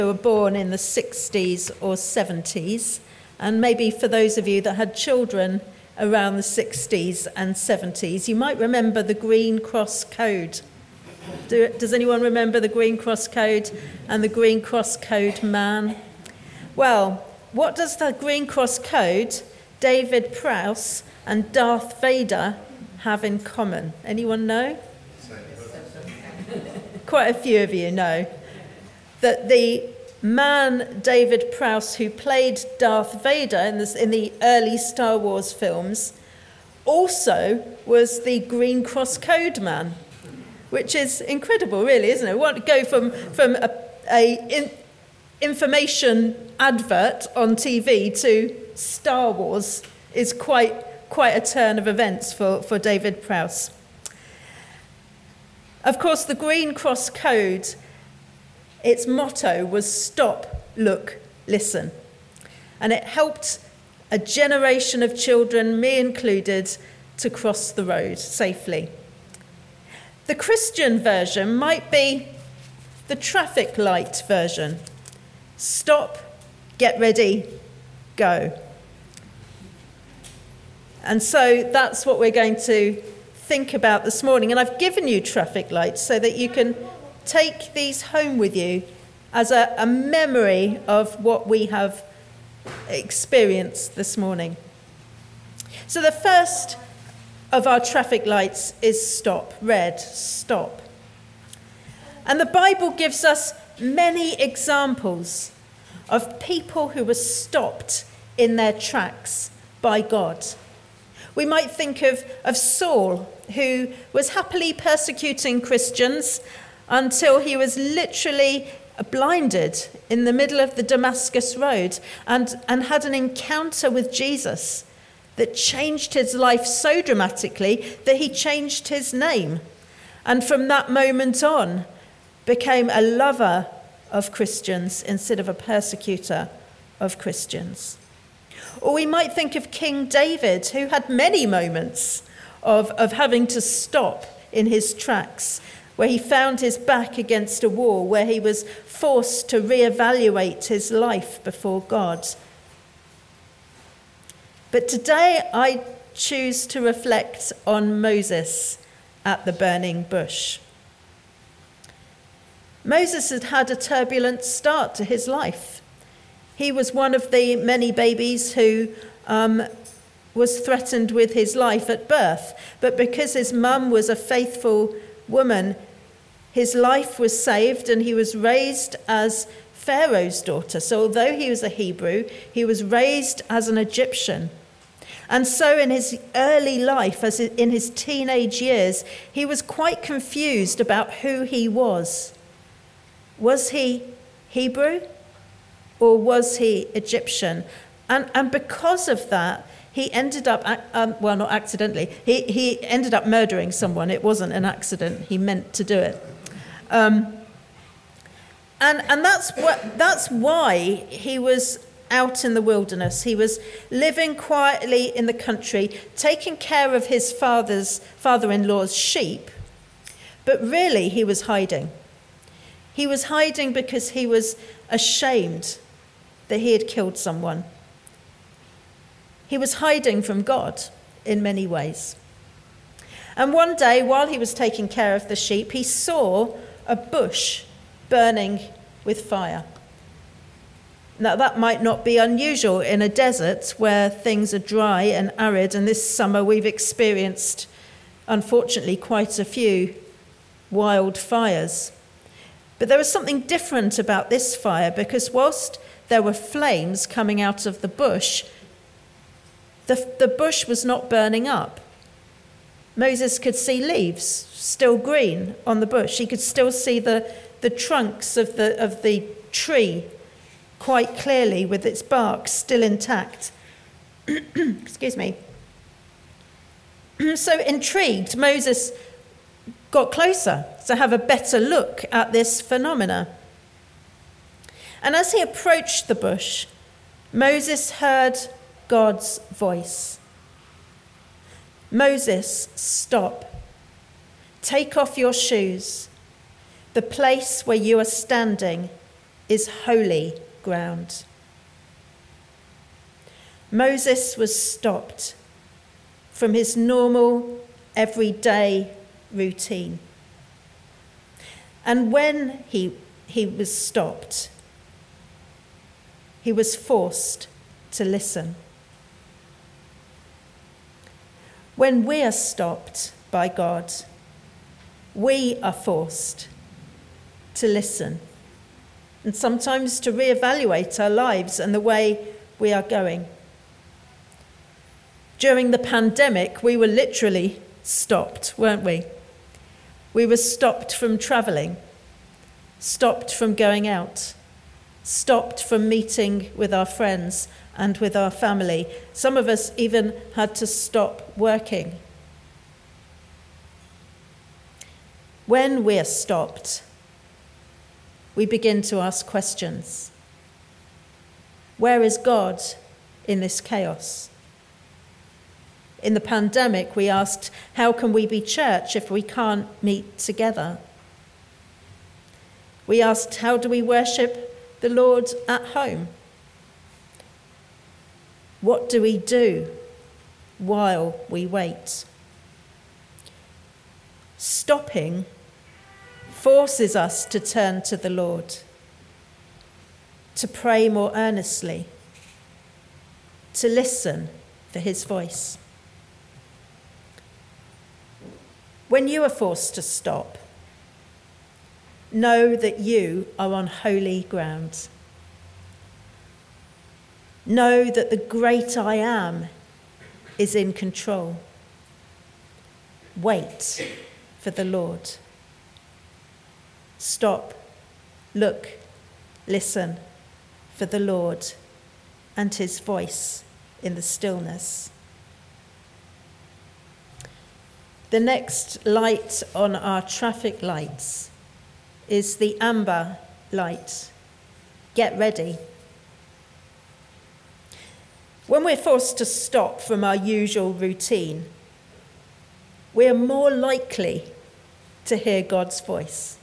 who were born in the 60s or 70s, and maybe for those of you that had children around the 60s and 70s, you might remember the Green Cross Code. Does anyone remember the Green Cross Code and the Green Cross Code man? Well, what does the Green Cross Code, David Prowse and Darth Vader have in common? Anyone know? Quite a few of you know that the man David Prowse, who played Darth Vader in the early Star Wars films, also was the Green Cross Code man, which is incredible, really, isn't it? What go from a information advert on TV to Star Wars is quite a turn of events for David Prowse. Of course, the Green Cross Code, its motto was stop, look, listen. And it helped a generation of children, me included, to cross the road safely. The Christian version might be the traffic light version. Stop, get ready, go. And so that's what we're going to think about this morning. And I've given you traffic lights so that you can take these home with you as a memory of what we have experienced this morning. So the first of our traffic lights is stop, red, stop. And the Bible gives us many examples of people who were stopped in their tracks by God. We might think of Saul, who was happily persecuting Christians until he was literally blinded in the middle of the Damascus Road and had an encounter with Jesus that changed his life so dramatically that he changed his name. And from that moment on, became a lover of Christians instead of a persecutor of Christians. Or we might think of King David, who had many moments of having to stop in his tracks, where he found his back against a wall, where he was forced to reevaluate his life before God. But today I choose to reflect on Moses at the burning bush. Moses had had a turbulent start to his life. He was one of the many babies who was threatened with his life at birth. But because his mum was a faithful woman, his life was saved and he was raised as Pharaoh's daughter. So although he was a Hebrew, he was raised as an Egyptian. And so in his early life, as in his teenage years, he was quite confused about who he was. Was he Hebrew? Or was he Egyptian? And because of that, he ended up, well, not accidentally, he ended up murdering someone. It wasn't an accident. He meant to do it. And that's why he was out in the wilderness. He was living quietly in the country, taking care of his father-in-law's sheep. But really, he was hiding. He was hiding because he was ashamed that he had killed someone. He was hiding from God in many ways. And one day, while he was taking care of the sheep, he saw a bush burning with fire. Now, that might not be unusual in a desert where things are dry and arid, and this summer we've experienced, unfortunately, quite a few wildfires. But there was something different about this fire, because whilst there were flames coming out of the bush, the bush was not burning up. Moses could see leaves still green on the bush. He could still see the trunks of the tree quite clearly with its bark still intact. Excuse me. So intrigued, Moses got closer to have a better look at this phenomena. And as he approached the bush, Moses heard God's voice. Moses, stop. Take off your shoes. The place where you are standing is holy ground. Moses was stopped from his normal, everyday routine. And when he was stopped, he was forced to listen. When we are stopped by God, we are forced to listen and sometimes to reevaluate our lives and the way we are going. During the pandemic, we were literally stopped, weren't we? We were stopped from travelling, stopped from going out, stopped from meeting with our friends and with our family. Some of us even had to stop working. When we're stopped, we begin to ask questions. Where is God in this chaos? In the pandemic, we asked, how can we be church if we can't meet together? We asked, how do we worship the Lord at home? What do we do while we wait? Stopping forces us to turn to the Lord, to pray more earnestly, to listen for his voice. When you are forced to stop, know that you are on holy ground. Know that the great I am is in control. Wait for the Lord. Stop, look, listen for the Lord and his voice in the stillness. The next light on our traffic lights is the amber light. Get ready. When we're forced to stop from our usual routine, we're more likely to hear God's voice.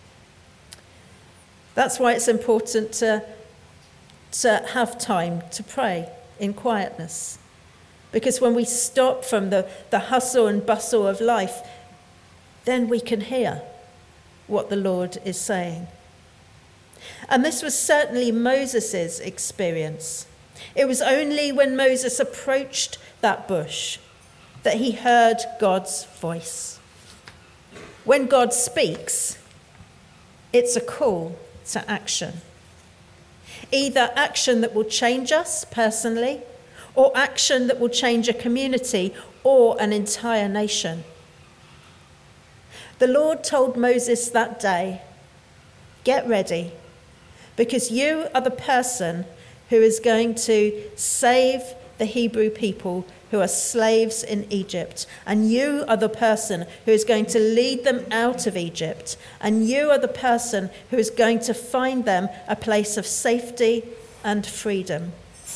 That's why it's important to have time to pray in quietness. Because when we stop from the hustle and bustle of life, then we can hear what the Lord is saying. And this was certainly Moses' experience. It was only when Moses approached that bush that he heard God's voice. When God speaks, it's a call to action. Either action that will change us personally, or action that will change a community or an entire nation. The Lord told Moses that day, get ready, because you are the person who is going to save the Hebrew people who are slaves in Egypt. And you are the person who is going to lead them out of Egypt. And you are the person who is going to find them a place of safety and freedom.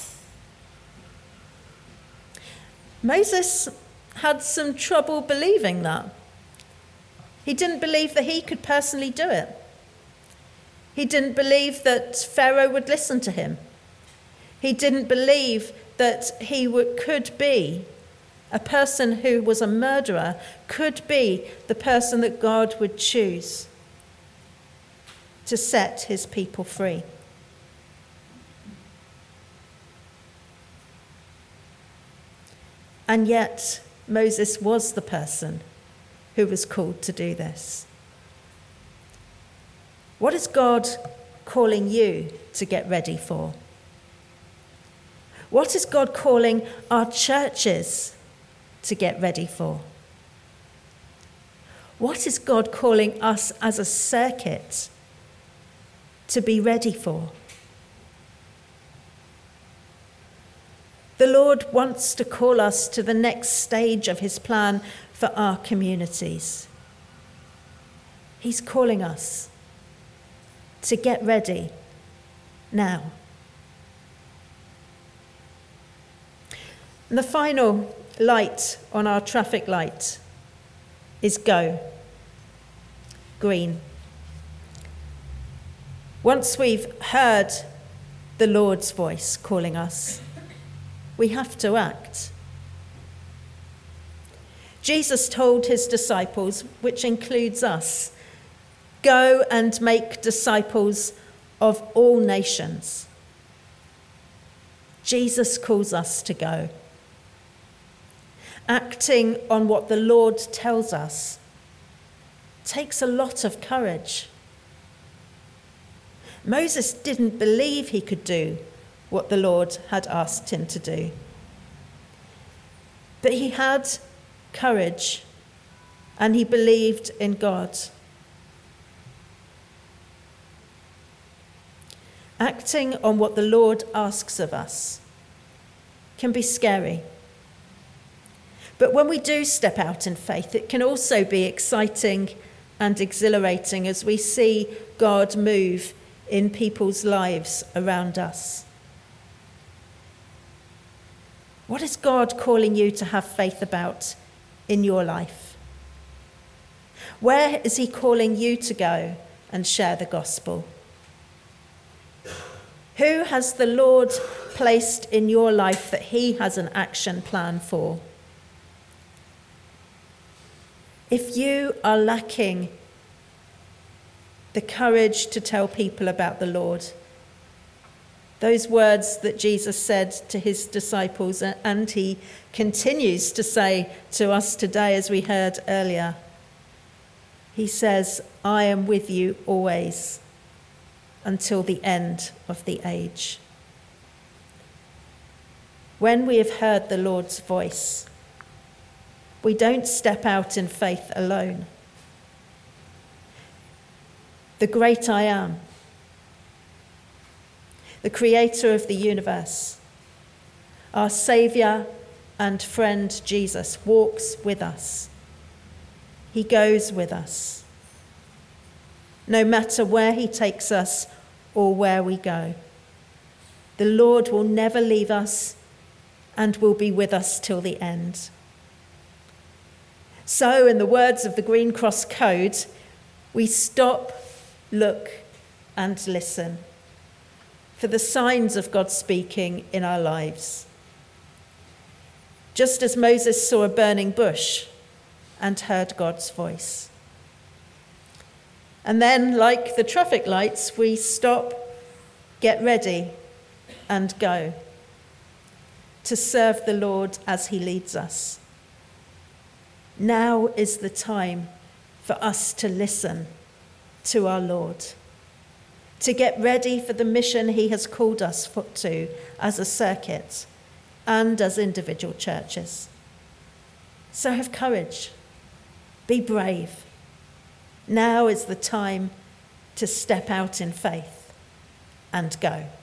Moses had some trouble believing that. He didn't believe that he could personally do it. He didn't believe that Pharaoh would listen to him. He didn't believe that he could be a person who was a murderer, could be the person that God would choose to set his people free. And yet, Moses was the person who was called to do this. What is God calling you to get ready for? What is God calling our churches to get ready for? What is God calling us as a circuit to be ready for? The Lord wants to call us to the next stage of his plan for our communities. He's calling us to get ready now. And the final light on our traffic light is go. Green. Once we've heard the Lord's voice calling us, we have to act. Jesus told his disciples, which includes us, "Go and make disciples of all nations." Jesus calls us to go. Acting on what the Lord tells us takes a lot of courage. Moses didn't believe he could do what the Lord had asked him to do. But he had courage and he believed in God. Acting on what the Lord asks of us can be scary. But when we do step out in faith, it can also be exciting and exhilarating as we see God move in people's lives around us. What is God calling you to have faith about in your life? Where is he calling you to go and share the gospel? Who has the Lord placed in your life that he has an action plan for? If you are lacking the courage to tell people about the Lord, those words that Jesus said to his disciples, and he continues to say to us today, as we heard earlier, he says, "I am with you always until the end of the age." When we have heard the Lord's voice, we don't step out in faith alone. The great I Am, the creator of the universe, our Saviour and friend Jesus, walks with us. He goes with us, no matter where he takes us or where we go. The Lord will never leave us and will be with us till the end. So, in the words of the Green Cross Code, we stop, look, and listen for the signs of God speaking in our lives. Just as Moses saw a burning bush and heard God's voice. And then, like the traffic lights, we stop, get ready, and go to serve the Lord as he leads us. Now is the time for us to listen to our Lord, to get ready for the mission he has called us to as a circuit and as individual churches. So have courage, be brave. Now is the time to step out in faith and go.